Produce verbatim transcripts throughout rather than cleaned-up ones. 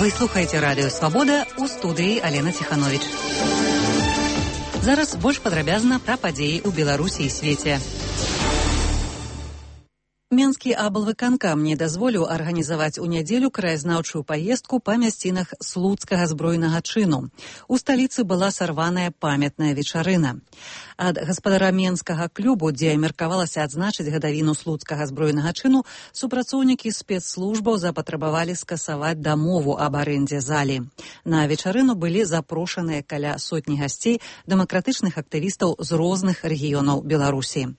Вы слухаеце радыё Свабода, у студыі Алена Ціхановіч. Зараз больш падрабязна пра падзеі ў Беларусі і свеце. Менскі аблвыканкам не дазволіў арганізаваць у нядзелю краязнаўчую паездку па мясцінах слуцкага збройнага чыну. У сталіцы была сарваная памятная вечарына. Ад гаспадара менскага клубу, дзе меркавалася адзначыць гадавіну слуцкага збройнага чыну, супрацоўнікі спецслужбаў запатрабавалі скасаваць дамову аб арэндзе залі. На вечарыну былі запрошаныя каля сотні гасцей дэмакратычных актывістаў з розных рэгіёнаў Беларусі.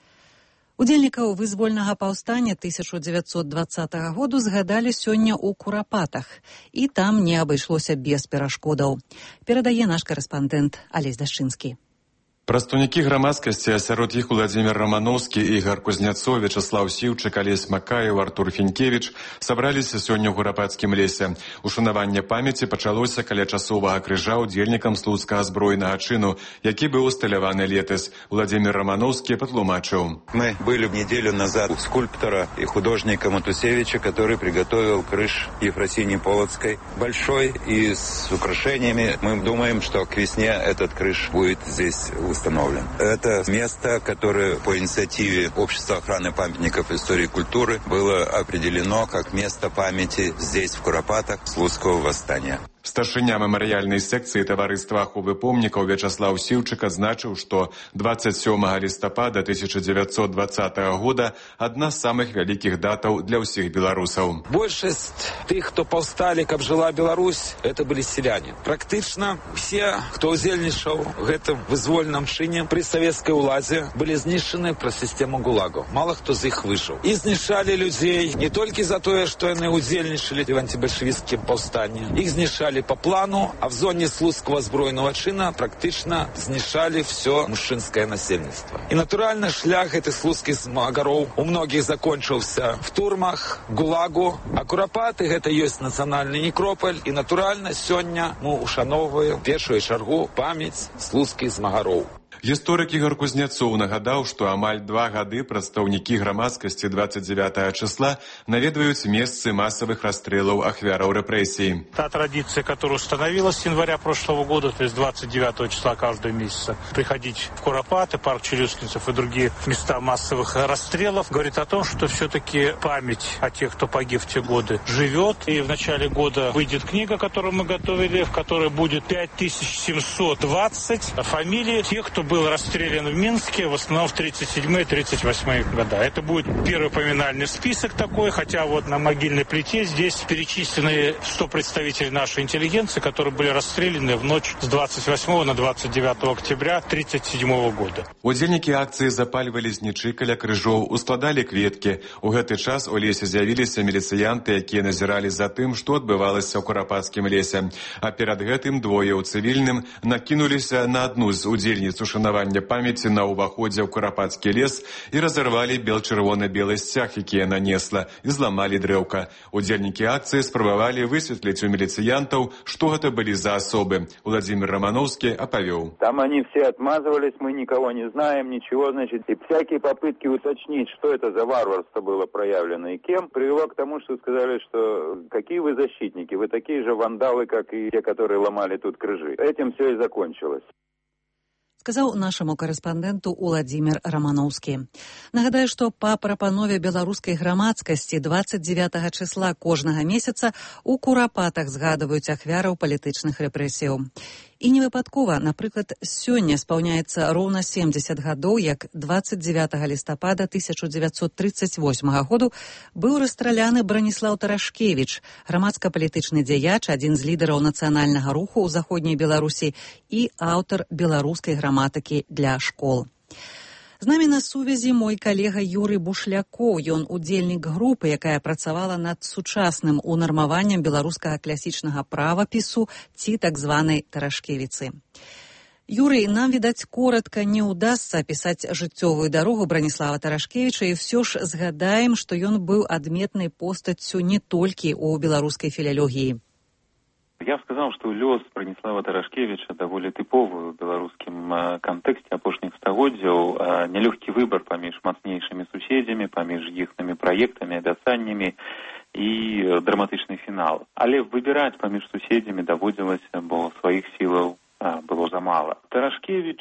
Удзельнікаў вызвольнага паўстання тысяча дзевяцьсот дваццатага году згадалі сёння ў Курапатах, і там не абышлося без перашкодаў. Перадае наш карэспандэнт Алесь Дашчынскі. Прадстаўнікі грамадскасці, а сярод іх Уладзімір Рамановскі, Ігар Кузнецов, Вячаслаў Сіўчык, Алесь Макаеў, Артур Фінкевіч сабраліся сёння ў Курапацкім лесе. Ушанаванне памяці пачалося каля часовага крыжа удзельнікам слуцкага збройнага чыну, які быў усталяваны летась. Уладзімір Рамановскі патлумачыў. Мы были неделю назад у скульптора и художника Матусевича, который приготовил крыш Ефросинии Полоцкой. Большой и с украшениями. Мы думаем, что к весне этот крыш будет здесь установлен. Это место, которое по инициативе Общества охраны памятников истории и культуры было определено как место памяти здесь, в Куропатах, Слуцкого восстания. Старшыня мемарыяльнай секцыі таварыства аховы помнікаў Вячаслаў Сіўчык адзначыў, што двадцать сёмага лістапада тысяча девятьсот двадцатого года адна з самых вялікіх датаў для ўсіх беларусаў. Большасць тых, хто паўсталі, каб жыла Беларусь, это былі селяне. Практычна все, хто ўдзельнічаў у гэтым вызвольным чыне пры савецкай уладзе, былі знішчаны праз сістэму гулагу. Мала хто з іх выжыў. І знішчалі людзей не толькі за тое, што яны ўдзельнічалі в антыбальшавіцкім паўстанні. Іх знішчалі по плану, а в зоне слуцкого збройного чина практично знішали все мужчинское насельніцтва. И натурально шлях этих слуцких змагароў у многих закончился в турмах, гулагу, а Курапаты это есть национальный некрополь, и натурально сёння мы ушановываем в першую чаргу память слуцких змагароў. Гісторык Ігар Кузнецов нагадаў, што амаль два гады прадстаўнікі грамадскасці двадцать девятого числа наведваюць месцы массовых расстрелов ахвяраў репрессий. Та традиция, которая установилась с января прошлого года, то есть двадцать девятого числа каждого месяца, приходить в Куропаты, парк Челюскинцев и другие места массовых расстрелов, говорит о том, что все-таки память о тех, кто погиб в те годы, живет. И в начале года выйдет книга, которую мы готовили, в которой будет пять тысяч семьсот двадцать фамилий тех, кто был расстрелян в Минске, в основном в тридцать седьмые — тридцать восьмые года. Это будет первый поминальный список такой, хотя вот на могильной плите здесь перечислены сто представителей нашей интеллигенции, которые были расстреляны в ночь с двадцать восьмого на двадцать девятое октября тридцать седьмого года. Удзельнікі акцыі запальвалі знічы каля крыжоў, ускладалі кветкі. У гэты час у лесе з'явіліся міліцыянты, якія назіралі за тым, што адбывалася ў Курапацкім лесе. А перад гэтым двое ў цывільным накінуліся на адну з удзельніц ушанавання памяці на ўваходзе ў Курапацкі лес і разарвалі бел-чырвона-белы сцяг, які яна несла, і зламалі дрэўка. Удзельнікі акцыі спрабавалі высветліць у міліцыянтаў, што гэта былі за асобы. Уладзімір Рамановскі апавёў. Там они все отмазывались, мы никого не знаем, ничего, значит, и всякие попытки уточнить, что это за варварство было проявлено и кем, привело к тому, что сказали, что какие вы защитники, вы такие же вандалы, как и те, которые ломали тут крыжи. Этим все и закончилось. Сказаў нашаму карэспандэнту Уладзімір Рамановскі. Нагадаю, што па прапанове беларускай грамадскасці двадцать девятого числа кожнага месяца у Курапатах згадваюць ахвяраў палітычных рэпрэсіяў. І не выпадкова, напрыклад, сёння спаўняецца роўна семьдесят гадоў, як двадцать девятого лістапада тысяча девятьсот тридцать восьмого году быў расстраляны Браніслаў Тарашкевіч, грамадска-палітычны дзеяч, адзін з лідараў нацыянальнага руху ў заходняй Беларусі і аўтар беларускай граматыкі для школ. З намі на сувязі мой калега Юрый Бушлякоў. Ён удзельнік групы, якая працавала над сучасным унармаваннем беларускага класічнага правапісу ці так званай Тарашкевіцы. Юрый, нам, відаць, коротка не ўдасца апісаць жыццёвую дарогу Браніслава Тарашкевіча, і ўсё ж згадаем, што ён быў адметнай постаццю не толькі ў беларускай філалогіі. Я б сказаў, што лёс Браніслава Тарашкевіча даволі тыповы ў беларускім кантэксце апошніх стагоддзяў. Нялёгкі выбар паміж мацнейшымі суседзямі, паміж іхнымі праектамі, абяцаннямі. і драматычны фінал. Але выбіраць паміж суседзямі даводзілася, бо сваіх сілаў было замала. Тарашкевіч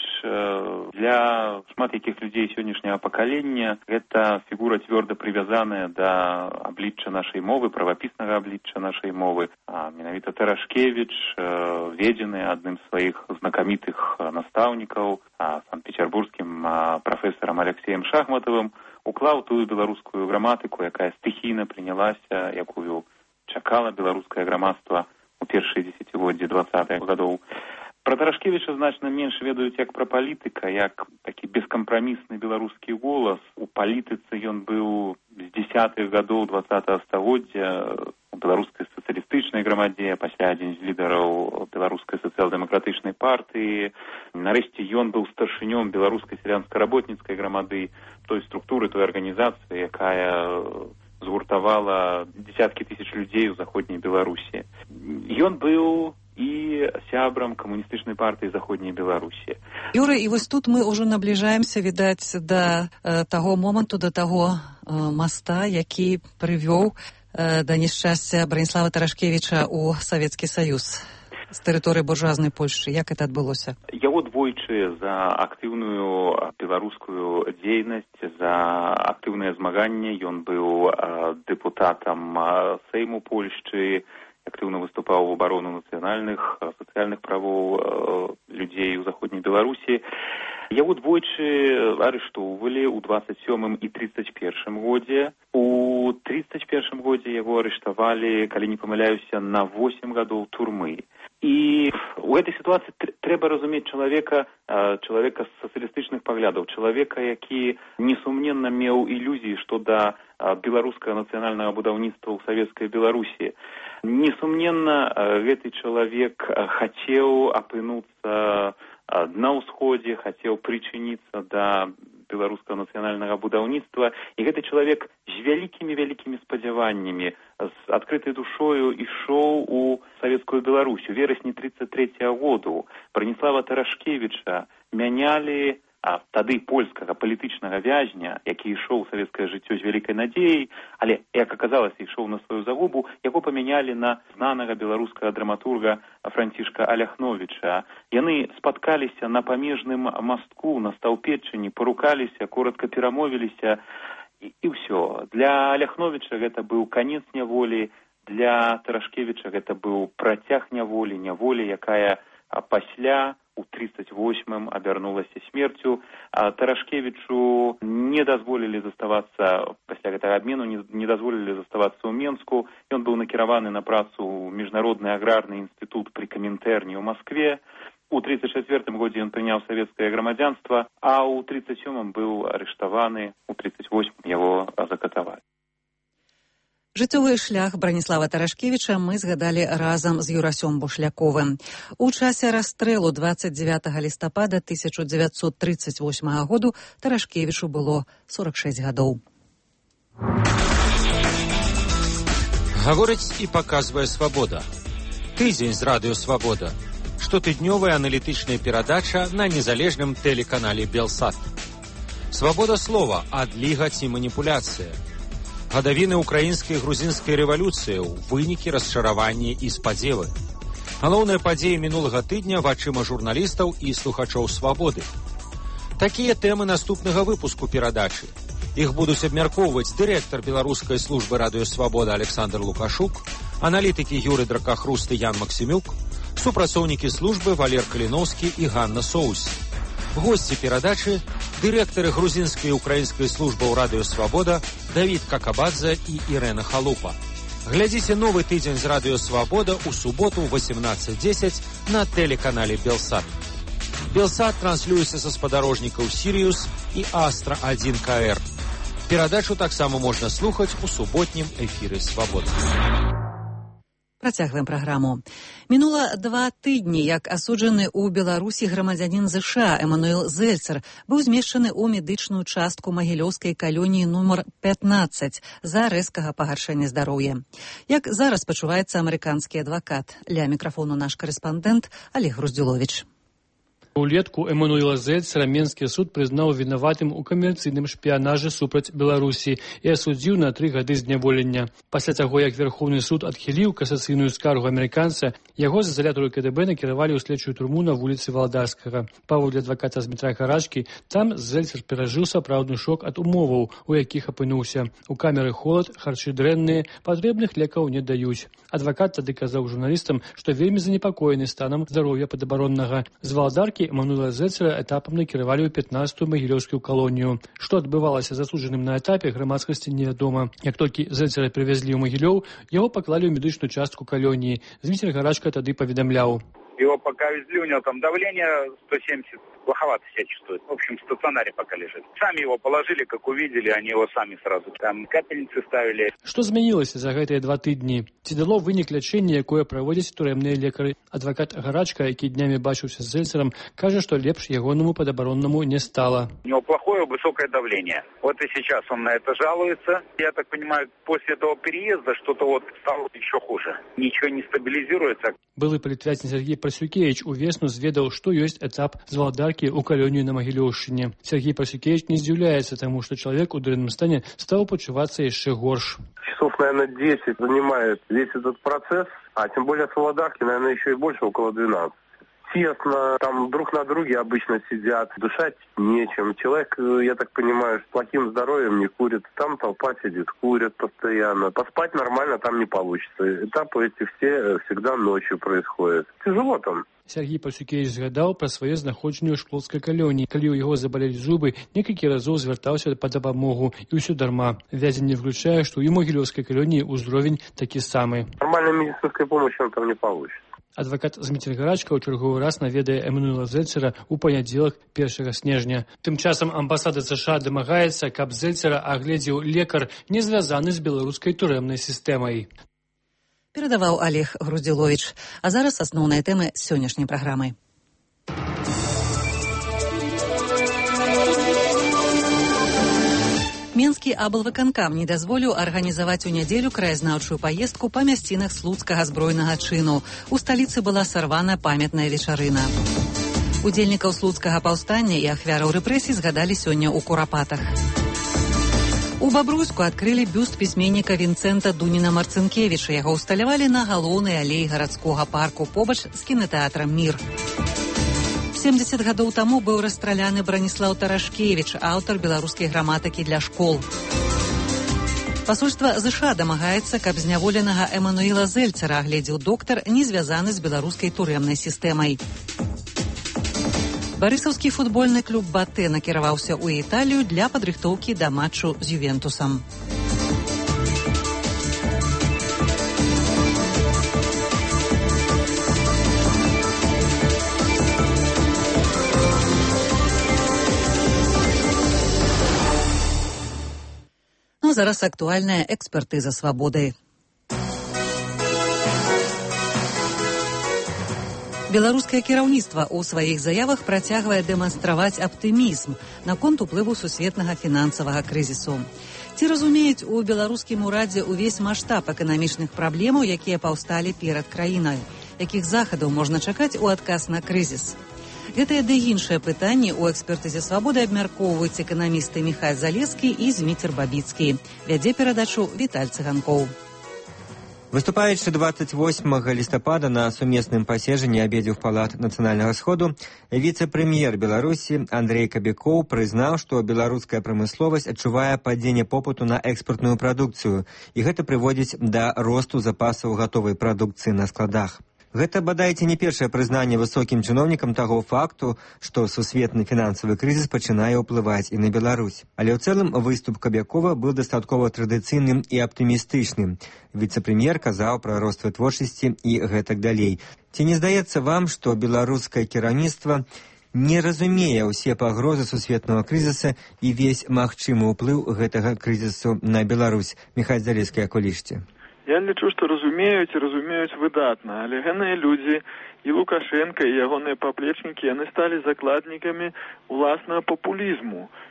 для шмат якіх людзей сённяшняга пакалення гэта фігура цвёрда прывязаная да аблічча нашай мовы, правапіснага аблічча нашай мовы. А менавіта Тарашкевіч, ведзены адным з сваіх знакамітых настаўнікаў, санкт-петербургскім прафесарам Алексеем Шахматовым, уклаў тую беларускую граматыку, якая стыхійна прынялася, якую чакала беларускае грамадства у першыя дзесяцігоддзі двадцатых гадоў. Пра Тарашкевіча значна менш ведаюць як пра палітыка, як такі бескампрамісны беларускі голас. У палітыцы ён быў з дзесятых гадоў двадцатага стагоддзя у беларускай сацыялістычнай грамадзе, пасля адзін з лідараў беларускай сацыял-дэмакратычнай партыі. Нарэшце ён быў старшынём беларускай сялянска-работніцкай грамады, той структуры, той арганізацыі, якая згуртавала дзесяткі тысяч людзей у заходняй Беларусі. Ён быў і сябрам камуністычнай партыі заходняй Беларусі. Юра, і вось тут мы ўжо набліжаемся, відаць, да э, таго моманту, да таго э, моста, які прывёў э, да няшчасця Браніслава Тарашкевіча ў Савецкі Саюз з тэрыторыі буржуазнай Польшчы. Як гэта адбылося? Яго двойчы за актыўную беларускую дзейнасць, за актыўнае змаганне. Ён быў э, дэпутатам э, Сейму Польшчы, актыўна выступаў у абарону нацыянальных сацыяльных правоў э, людзей у заходняй Беларусі. Яго двойчы арыштоўвалі ў дваццаць сёмым і трыццаць першым годзе. У трыццаць першым годзе яго арыштавалі, калі не памыляюся, на восем гадоў турмы. І у гэтай сітуацыі трэба разумець чалавека, чалавека з сацыялістычных паглядаў, чалавека, які несумненна меў ілюзіі што да беларускага нацыянальнага будаўніцтва ў савецкай Беларусі. Несумненна, гэты чалавек хацеў апынуцца на ўсходзе, хацеў прычыніцца да беларускага нацыянальнага будаўніцтва. І гэты чалавек з вялікімі-вялікімі спадзяваннямі, з адкрытай душою ішоў у савецкую Беларусь. У верасні трыццаць трэцяга году Браніслава Тарашкевіча мянялі а тады польскага палітычнага вязня, які ішоў у савецкае жыццё з вялікай надзеяй, але, як аказалася, ішоў на сваю загубу, яго памянялі на знанага беларускага драматурга Францішка Аляхновіча. Яны спаткаліся на памежным мастку, на Стаўпетчыне, парукаліся, коротка перамовіліся, і, і ўсё. Для Аляхновіча гэта быў канец няволі, для Тарашкевіча гэта быў працяг няволі, няволі, якая пасля у трыццаць восьмым абярнулася смерцю. А Тарашкевічу не дазволілі заставацца, пасля гэтага абмену, не, не дазволілі заставацца ў Менску. Ён быў накіраваны на працу ў Міжнародны аграрны інстытут пры Камінтэрні ў Маскве. У трыццаць чацвёртым годзе ён прыняў савецкае грамадзянства, а ў трыццаць сёмым быў арыштаваны, у трыццаць восьмым яго закатавалі. Жыццёвы шлях Браніслава Тарашкевіча мы згадалі разам з Юрасём Бушляковым. У часе расстрэлу дваццаць дзевятага лістапада тысяча дзевяцьсот трыццаць восьмага году Тарашкевічу было сорак шэсць гадоў. Гаворыць і паказвае «Свабода». Тыдзень з радыё «Свабода». Штотыднёвая аналітычная перадача на незалежным тэлеканале «Белсат». Свабода слова, адліга ці маніпуляцыя. Гадавіны украінскай і грузінскай рэвалюцыі, вынікі, расчараванні і спадзевы. Галоўныя падзеі мінулага тыдня вачыма журналістаў і слухачоў «Свабоды». Такія тэмы наступнага выпуску перадачы. Іх будуць абмяркоўваць дырэктар беларускай службы радыё «Свабода» Александр Лукашук, аналітыкі Юры Дракахруст і Ян Максімюк, супрацоўнікі службы Валер Каліноўскі і Ганна Соус. Госці перадачы – дырэктары грузінскай і украінскай службаў радыё «Свабода» Давід Какабадзе і Ірэна Халупа. Глядзіце новы тыдзень з радыё «Свабода» у суботу ў восемнадцаць дзесяць на тэлеканале «Белсат». «Белсат» транслюецца са спадарожнікаў «Сірыус» і «Астра один ка эр». Перадачу таксама можна слухаць у суботнім эфіры «Свабода». Працягваем праграму. Мінула два тыдні, як асуджаны ў Беларусі грамадзянін ЗША Эмануэл Зельцер быў змешчаны ў медычную частку магілёўскай калоніі нумар пятнаццаць за рэзкага пагаршэння здароўя. Як зараз пачуваецца амерыканскі адвакат? Ля мікрафону наш карэспандэнт Олег Груздзюловіч. Улетку Эммануила Зельцера Менскі суд прызнаў вінаватым у камерцыйным шпіянажы супраць Беларусі і асудзіў на тры гады зняволення. Пасля таго, як Верховны суд адхіліў касацыйную скаргу амерыканца, яго з изолятару КДБ накіравалі ў следчую турму на вуліцы Валдарскага. Паводле адваката Змітра Гарачкі, там Зельцер перажыў сапраўдны шок ад умоваў, у якіх апынуўся. У камеры холад, харчы дрэнныя, патрэбных лекаў не даюць. Адвакат тады казаў журналістам, што вельмі занепакоены станам здароўя падабароннага. З Валдаркі Эммануила Зельцера этапам накіравалі ў пятнаццатую магілёўскую калонію. Што адбывалася засуджаным на этапе, грамадскасці невядома. Як толькі Зельцера прывезлі ў Магілёў, яго паклалі ў медычную частку калоніі. Зміцер Гарачка тады паведамляў. Его пока везли, у него там давление сто семьдесят, плоховато себя чувствует. В общем, в стационаре пока лежит. Сами его положили, как увидели, они его сами сразу там капельницы ставили. Што змянілася за гэтыя два тыдні? Ці дало вынік лячэння, якое праводзяць турэмныя лекары? Адвакат Гарачка, які днямі бачыўся з Зельцером, кажа, што лепш ягонаму падабароннаму не стала. У него плохое высокое давление. Вот и сейчас он на это жалуется. Я так понимаю, после этого переезда что-то вот стало еще хуже. Ничего не стабилизируется. Былы палітвязень Сергей Прасюкевич увесну зведаў, што ёсць этап з Валдаркі ў калонію на Магілёўшчыне. Сергей Прасюкевич не здзіўляецца таму, што чалавек у дрэнным стане стаў пачувацца яшчэ горш. Часов, наверное, десять занимает весь этот процесс, а тем более с Валдарки, наверное, еще и больше, около двенадцати. Тесно, там друг на друге обычно сидят, дышать нечем. Человек, я так понимаю, с плохим здоровьем не курит. Там толпа сидит, курят постоянно. Поспать нормально там не получится. Этапы эти все всегда ночью происходят. Тяжело там. Сергей Прасюкевич згадаў пра сваё знаходжанне ў шклоўскай калоніі. Калі ў яго забалелі зубы, некалькі разоў звяртаўся па дапамогу, і ўсё дарма. Вязень не выключае, што і ў Магілёўскай калоніі ўзровень такі самы. Нормальной медицинской помощи он там не получит. Адвакат Зміцер Гарачка ў чарговы раз наведае Эммануила Зельцера ў панядзелак першага снежня. Тым часам амбасада США дамагаецца, каб Зельцера агледзеў лекар, не звязаны з беларускай турэмнай сістэмай. Перадаваў Олег Груздзіловіч. А зараз асноўныя тэмы сённяшняй праграмы. Менскі аблвыканкам не дазволіў арганізаваць у нядзелю краязнаўчую паездку па мясцінах слуцкага збройнага чыну. У сталіцы была сарвана памятная вечарына. Удзельнікаў слуцкага паўстання і ахвяраў рэпрэсій згадалі сёння ў Курапатах. У Бабруйску адкрылі бюст пісьменніка Вінцэнта Дуніна-Марцынкевіча. Яго ўсталявалі на галоўнай алеі гарадскога парку побач з кінатэатрам «Мір». семдзесят гадоў таму быў расстраляны Браніслаў Тарашкевіч, аўтар беларускай граматыкі для школ. Пасольства ЗША дамагаецца, каб зняволенага Эммануила Зельцера агледзеў доктар, не звязаны з беларускай турэмнай сістэмай. Барысаўскі футбольны клуб «Батэ» накіраваўся ў Італію для падрыхтоўкі да матчу з Ювентусам. Ну, зараз актуальная экспертыза «Свабоды». Беларускае кіраўніцтва ў сваіх заявах працягвае дэманстраваць аптымізм наконт уплыву сусветнага фінансавага крызісу. Ці разумеюць у беларускім урадзе ўвесь маштаб эканамічных праблемаў, якія паўсталі перад краінай? Якіх захадаў можна чакаць у адказ на крызіс? Гэтыя ды іншыя пытанні ў экспертызе «Свабоды» абмяркоўваюць эканамісты Міхай Залескі і Зміцер Бабіцкі. Вядзе перадачу Віталь Цыганкоў. Выступаючы двадцать восьмага лістапада на сумесным паседжанні абедзвюх палат нацыянальнага сходу, віцэ-прэм'ер Беларусі Андрей Кабякоў прызнаў, што беларуская прамысловасць адчувае падзенне попыту на экспартную прадукцыю, і гэта прыводзіць да росту запасаў гатовай прадукцыі на складах. Гэта, бадайце, не першае прызнанне высокім чыноўнікам таго факту, што сусветны фінансавы крызіс пачынае ўплываць і на Беларусь. Але ў цэлым выступ Кабякова быў дастаткова традыцыйным і аптымістычным. Віцэ-прэм'ер казаў пра рост вытворчасці і гэтак далей. Ці не здаецца вам, што беларускае кіраўніцтва не разумее ўсе пагрозы сусветнага крызіса і весь магчымы ўплыў гэтага крызісу на Беларусь? Міхай Залескі, як вы лічыце? Я лічу, што разумеюць і разумеюць выдатна, але гэныя людзі і Лукашенко, і ягоныя паплечнікі, яны сталі закладнікамі ўласнага папулізму.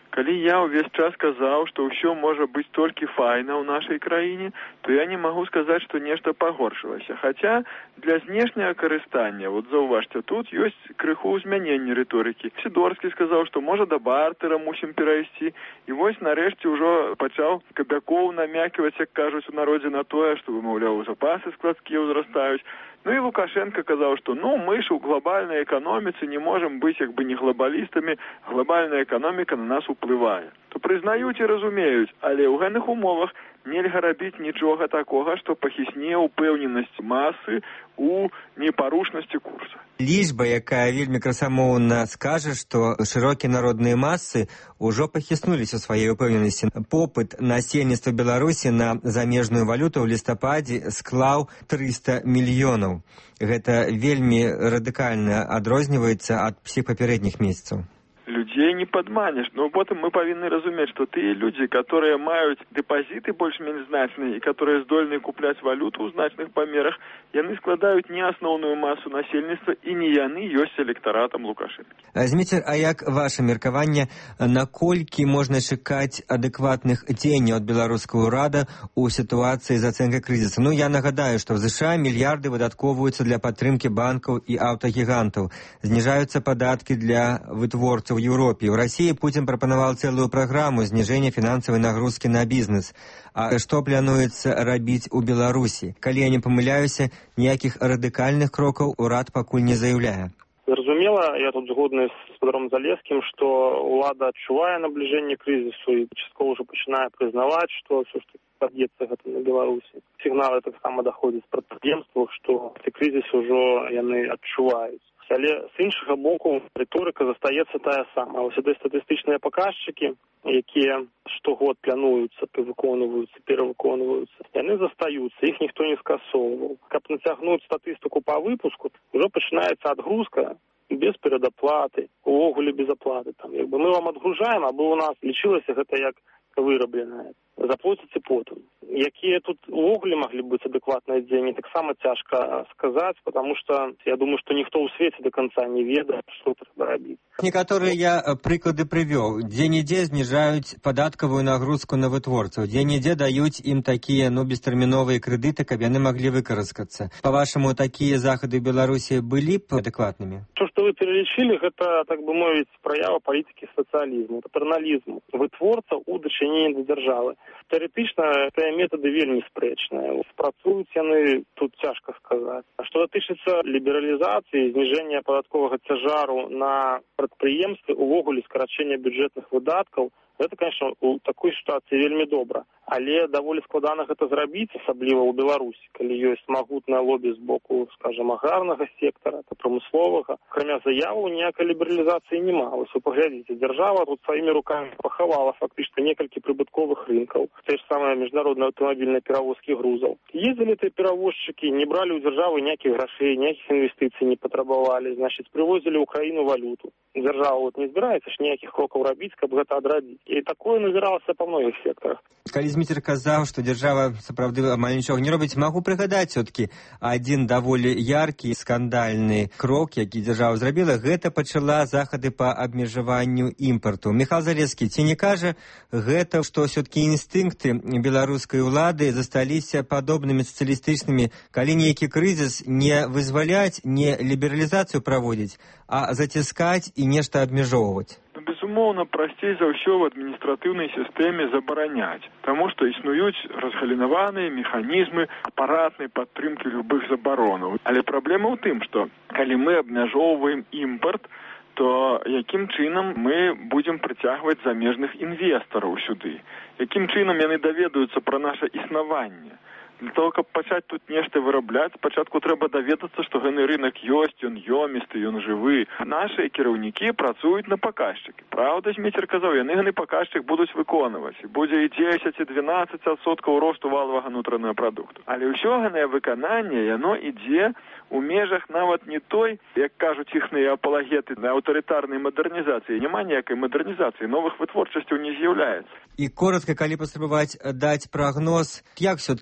Калі я ўвесь час казаў, што ўсё можа быць толькі файна ў нашай краіне, то я не магу сказаць, што нешта пагоршылася. Хаця для знешняга карыстання, вот заўважце, тут ёсць крыху змянення рыторыкі. Сідорскі сказаў, што можа да бартера мусім перайсці, і вось нарэшце ўжо пачаў Кабякоў намяківаць, як кажуць у народзе, на тое, што, маўляў, запасы складскія ўзрастаюць. Ну і Лукашенко казаў, што ну мы ж у глобальнай эканоміцы не можам быць як бы не глобалістамі, глобальная эканоміка на нас уплывае. То прызнаюць і разумеюць, але ў гэных умовах нельга рабіць нічога такога, што пахісне ўпэўненасць масы у непарушнасці курса. Лічба, якая вельмі красамоўна скажа, што шырокія народныя масы ўжо пахіснуліся ў сваёй упэўненасці. Попыт насельніцтва Беларусі на замежную валюту ў лістападзе склаў трыста мільёнаў. Гэта вельмі радыкальна адрозніваецца ад усіх папярэдніх месяцаў. Людзей не падманеш, но потым мы павінны разумець, што тыя людзі, которые маюць дэпазіты больш-менш значныя і которые здольны купляць валюту ў значных памерах, яны складаюць не асноўную масу насельніцтва і не яны ёсць электаратам Лукашэнкі. Зміцер, а як ваше меркаванне, наколькі можна чакаць адэкватных дзеянняў ад беларускага ўрада ў сітуацыі з ацэнкай крызісу? Ну, я нагадаю, што в ЗША мільярды выдаткоўваюцца для падтрымкі банкаў і аўтагігантаў. Зніжаюцца падаткі для вытворцаў Европе. В России Путин пропонувал целую программу снижения финансовой нагрузки на бизнес. А что плануется рабіць у Беларусі? Калі я не памыляюся, ніякіх радыкальных крокаў урад пакуль не заяўляе. Зразумела, я тут згодны з спадаром Залескім, што ўлада адчувае набліжэнне крызісу і часткова ўжо пачынае прызнаваць, што ўсё ж таки пад'ецца гэта на Беларусі. Сігналы таксама даходзяць з прадпрыемстваў, што ці крызіс ужо яны адчуваюць. Але з іншага боку рыторыка застаецца тая самая. Ось ці статыстычныя паказчыкі, якія штогод плануюцца, выконваюцца, перавыконваюцца, яны застаюцца, іх ніхто не скасоўваў. Каб нацягнуць статыстыку па выпуску, ўжо пачынаецца адгрузка без перадаплаты, увогуле без аплаты. Там, якби мы вам адгружаем, або у нас лічылася гэта як вырабленае. Заплоціце потым. Якія тут увогуле маглі быць адэкватныя дзеянні, таксама цяжка сказаць, потому что я думаю, што ніхто ў свеце до конца не ведае, што трэба рабіць. Некаторыя я прыклады прывёў. Дзе-нідзе зніжаюць падаткавую нагрузку на вытворцаў. Дзе-нідзе даюць ім такія, ну, бестэрміновыя крэдыты, каб яны маглі выкарыскацца. Па-вашаму, такія захады ў Беларусі былі б адэкватнымі? То, што вы пералічылі, гэта, так бы мовіць, праява палітыкі сацыялізму, патэрналізму, вытворца ў дачыненні да дзяржавы. Тэарэтычна гэтыя метады вельмі спрэчныя. Спрацуюць яны, тут цяжка сказаць. А што датычыцца лібералізацыі, зніжэння падатковага цяжару на прадпрыемствы, увогуле скарачэння бюджэтных выдаткаў, гэта, конечно, у такой сітуацыі вельмі добра. Але даволі складана гэта зрабіць, асабліва ў Беларусі, калі ёсць магутнае лобі з боку, скажем, аграрнага сектара, прамысловага. Акрамя заяваў, ніякай лібералізацыі няма. Вось вы паглядзіце, дзяржава тут сваімі рукамі пахавала фактычна некалькі прыбытковых рынкаў, те ж самыя міжнародныя аўтамабільныя перавозкі грузаў. Ездзілі тыя перавозчыкі, не бралі ў дзяржавы ніякіх грашэй, ніякіх інвестыцый не патрабавалі, значыць, прывозілі ў краіну валюту. Дзяржава вот не збіраецца ж ніякіх крокаў рабіць, каб гэта адрадзіць. І такое назіралася па многіх секторах. Калі Зміцер казаў, што дзяржава сапраўды амаль нічога не робіць, магу прыгадаць все-таки адзін даволі яркі скандальны крок, які дзяржава зрабіла, гэта пачала захады па абмежаванню імпарту. Міхал Залескі, ці не кажа гэта, што все-таки інстынкты беларускай улады засталіся падобнымі сацыялістычнымі, калі нейкі крызіс не вызваляць, не лібералізацыю праводзіць, а заціскаць і нешта абмежоўваць? Безумоўна, прасцей за ўсё в адміністратыўнай сістэме забараняць, таму што існуюць разгалінаваныя механізмы апаратнай падтрымкі любых забаронаў. Але праблема ў тым, што калі мы абмяжоўваем імпарт, то якім чынам мы будзем прыцягваць замежных інвестараў сюды? Якім чынам яны даведаюцца пра наша існаванне? Для того, каб пачаць тут нешта вырабляць, спачатку трэба даведацца, што гэны рынок ёсць, ён ёмісты, ён жывы. Нашыя кіраўнікі працуюць на паказчыкі. Праўда, Зміцер казаў, яны гэны паказчык будуць выконваць. І будзе і дзесяць, і дванаццаць адсоткаў росту валавага унутранага прадукту. Але ўсё гэтае выкананне, яно ідзе у межах нават не той, як кажуць іхныя апалагеты, на аўтарытарнай мадэрнізацыі. Няма ніякай мадэрнізацыі, новых вытворчасцяў не з'яўляецца. І коротка, калі паспрабаваць даць прагноз, як все-таки ўлада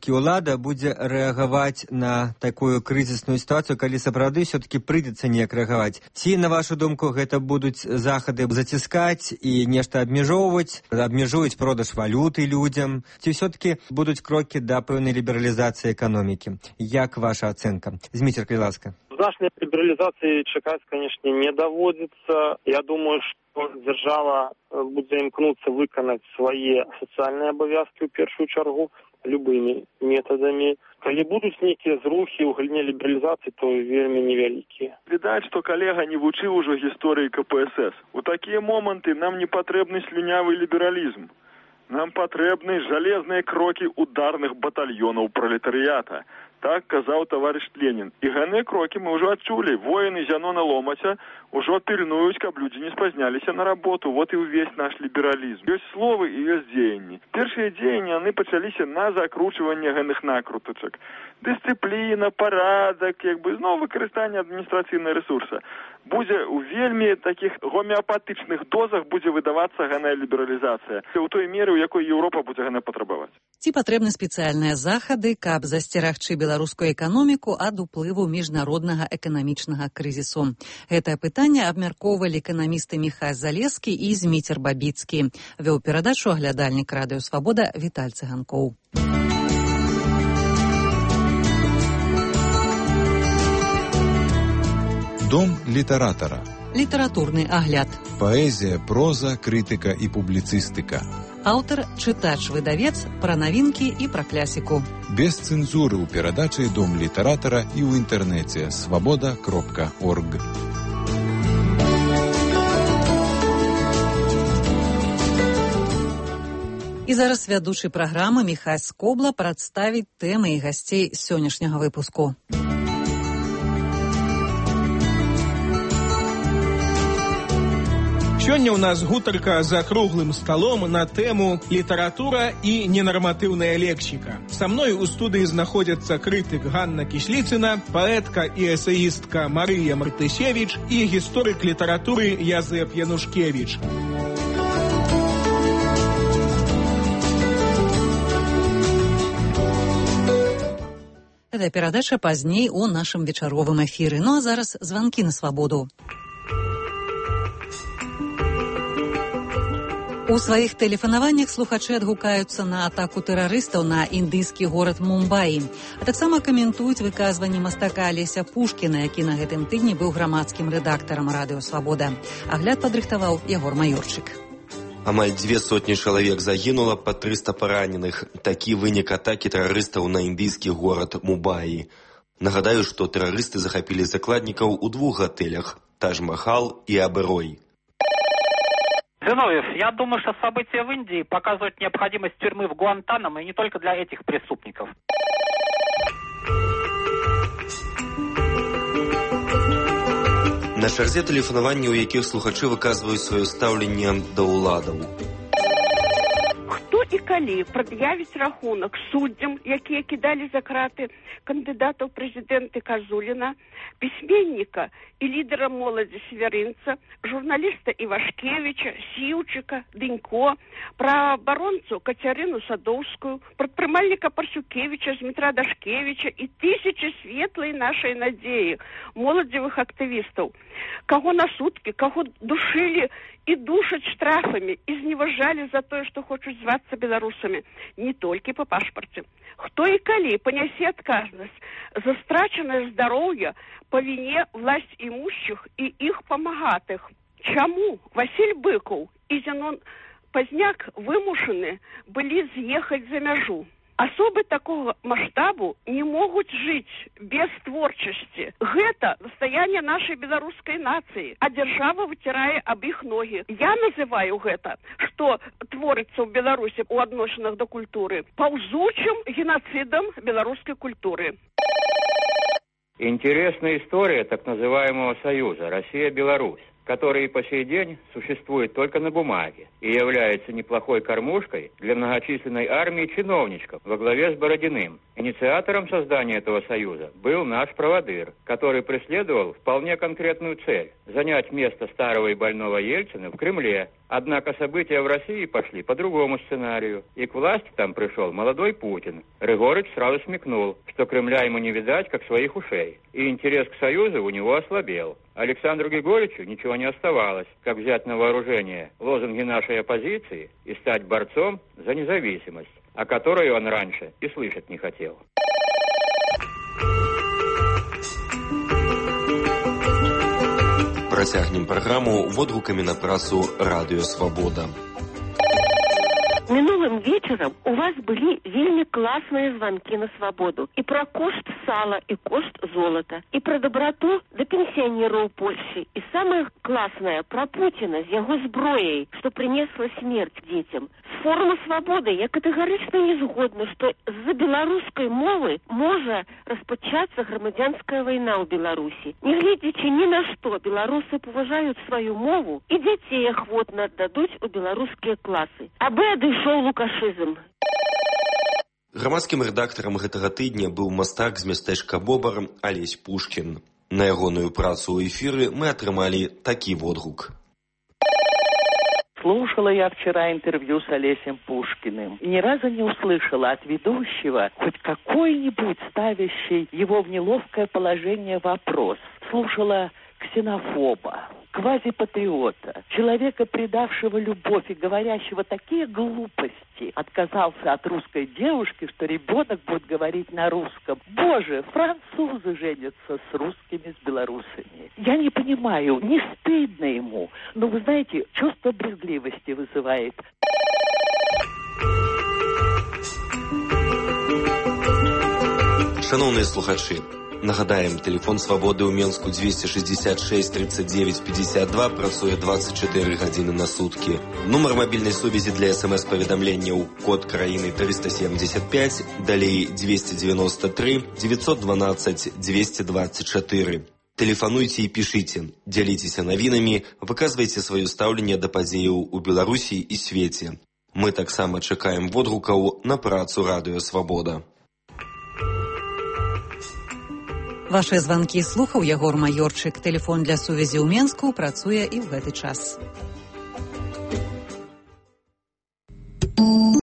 ўлада будзе рэагаваць на такую крызісную сітуацыю, калі сапраўды ўсё-таки прыйдзецца неяк рэагаваць? Ці, на вашу думку, гэта будуць захады заціскаць і нешта абмяжоўваць, абмяжуюць продаж валюты людзям? Ці ўсё-таки будуць крокі да пэўнай лібералізацыі эканомікі? Як ваша ацэнка? Зміцер, калі ласка. Значной либерализации чекать, конечно, не доводится. Я думаю, что держава будет имкнуться выконать свои социальные обовязки в первую чергу любыми методами. Калі будуць нейкія зрухі ў галіне лібералізацыі, то вельмі невялікія. Відаць, што калега не вучыў ужо гісторыі ка пэ эс эс. У такія моманты нам не патрэбны слюнявы лібералізм. Нам патрэбны жалезныя крокі ударных батальёнаў пролетарыята. Так казаў таварыш Ленін. І гэтыя крокі мы ўжо адчулі. Воіны Зянона Ломаця ўжо пільнуюць, каб людзі не спазняліся на работу. Вот і ўвесь наш лібералізм. Ёсць словы і ёсць дзеянні. Першыя дзеянні, яны пачаліся на закручванне гэтых накрутачак. Дысцыпліна, парадак, як бы зноў выкарыстанне адміністрацыйнага рэсурса. Будзе у вельмі такіх гомеапатычных дозах будзе выдавацца гэтая лібералізацыя. У той меры, у якой Еўропа будзе гэта патрабаваць. Ці патрэбны спецыяльныя захады, каб засцерагчы беларускую эканоміку ад уплыву міжнароднага эканамічнага крызісу? Гэтае пытанне абмяркоўвалі эканамісты Міхась Залескі і Зміцер Бабіцкі. Вёў перадачу аглядальнік радыё Свабода Віталь Цыганкоў. Дом літаратара. Літаратурны агляд. Паэзія, проза, крытыка і публіцыстыка. Аўтар, чытач-выдавец, пра навінкі і пра клясіку. Без цэнзуры ў перадачы Дом літаратара і ў інтэрнэце свабода кропка орг. І зараз вядучы праграмы Міхась Скобла прадставіць тэмы і гасцей сённяшняга выпуску. Сёння ў нас гутарка за круглым сталом на тэму «Літаратура і ненарматыўная лексіка». Са мной у студыі знаходзяцца крытык Ганна Кісліцына, паэтка і эсеістка Марыя Мартысевіч і гісторык літаратуры Язэп Янушкевіч. Гэта перадача пазней у нашым вечаровым эфіры. Ну а зараз званкі на свабоду. У сваіх тэлефанаваннях слухачы адгукаюцца на атаку тэрарыстаў на індыйскі горад Мумбаі, а таксама каментуюць выказванні мастака Алеся Пушкіна, які на гэтым тыдні быў грамадскім рэдактарам радыё Свабода. Агляд падрыхтаваў Ягор Маёрчык. Амаль дзве сотні чалавек загінула, па трыста параненых. Такі вынік атакі тэрарыстаў на індыйскі горад Мумбаі. Нагадаю, што тэрарысты захапілі закладнікаў у двух гатэлях – Тадж-Махал и Аберой. Зиновьев, я думаю, что события в Индии показывают необходимость тюрьмы в Гуантанамо, и не только для этих преступников. На чарзе тэлефанаванні, у якіх слухачы выказваюць сваё стаўленне да ўладаў. Хто і калі прад'явіць рахунак суддзям, якія кідалі за краты кандыдатаў прэзідэнты Казуліна, пісьменніка і лідера моладзі Северынца, журналіста Івашкевіча, Сіўчыка, Дынько, праабаронцу Кацярыну Садоўскую, прадпрымальніка Парсюкевіча, Змітра Дашкевіча і тысячы светлай нашай надзеі, моладзевых актывістаў, каго на суткі, каго душылі і душаць штрафамі і зневажалі за тое, што хочуць звацца беларусамі, не толькі па пашпарце. Хто і калі панясе адказнасць за страчанае здароўе па віне власць імущых і іх памагатых? Чаму Васіль Быкаў і Зянон Пазняк вымушаны былі з'ехаць за мяжу? Асобы такого маштабу не могуць жыць без творчасці. Гэта настаянне нашай беларускай нацыі, а дзяржава выцірае аб іх ногі. Я называю гэта, што творыцца ў Беларусі ў адносінах да культуры, паўзучым геноцидом беларускай культуры. Интересная история так называемого союза Россия-Беларусь. который по сей день существует только на бумаге и является неплохой кормушкой для многочисленной армии чиновничков во главе с Бородиным. Инициатором создания этого союза был наш проводыр, который преследовал вполне конкретную цель – занять место старого и больного Ельцина в Кремле. Однако события в России пошли по другому сценарию, и к власти там пришел молодой Путин. Рыгорыч сразу смекнул, что Кремля ему не видать, как своих ушей, и интерес к союзу у него ослабел. Александру Григорьевичу ничего не оставалось, как взять на вооружение лозунги нашей оппозиции и стать борцом за независимость, о которой он раньше и слышать не хотел. Працягнем праграму водгукамі на працу «Радыё Свабода». Минулым вечером у вас были вельми классные звонки на свободу. И про кошт сала, и кошт золота, и про доброту до пенсионеров Польши. И самое классное про Путина с его зброей, что принесла смерть детям. С форума свободы я категорично не згодна, что з-за беларускай мовы можа распачацца грамадзянская война ў Беларусі. Не глядзячы ні на што, беларусы паважаюць сваю мову і дзяцей ахвотна аддадуць у беларускія класы. Абы адышоў лукашызм. Грамадскім рэдактарам гэтага тыдня быў мастак з мястэчка Бобар Алесь Пушкін. На ягоную працу ў эфіры мы атрымалі такі водгук. Слушала я вчера интервью с Олесем Пушкиным и ни разу не услышала от ведущего хоть какой-нибудь ставящий его в неловкое положение вопрос. Слушала ксенофоба, квазипатриота, человека, предавшего любовь и говорящего такие глупости, отказался от русской девушки, что ребенок будет говорить на русском. Боже, французы женятся с русскими, с белорусами. Я не понимаю, не стыдно ему, но вы знаете, чувство брезгливости вызывает. Шановные слухачи, нагадаем, телефон свободы ў Менску двести шестьдесят шесть тридцать девять пятьдесят два працуе двадцать четыре гадзіны на сутки. Нумар мобильной сувязі для смс-паведамленняў код краіны триста семьдесят пять, далей двести девяносто три девятьсот двенадцать двести двадцать четыре. Телефануйте и пишите, дзяліцеся навінамі, выказвайце сваё стаўленне да падзеяў у Беларусі і свеце. Мы таксама чакаем водгукаў на працу «Радыё Свабода». Ваши звонки слухаў Ягор Майорчык. Телефон для сувязі ў Менску працуе і ў гэты час.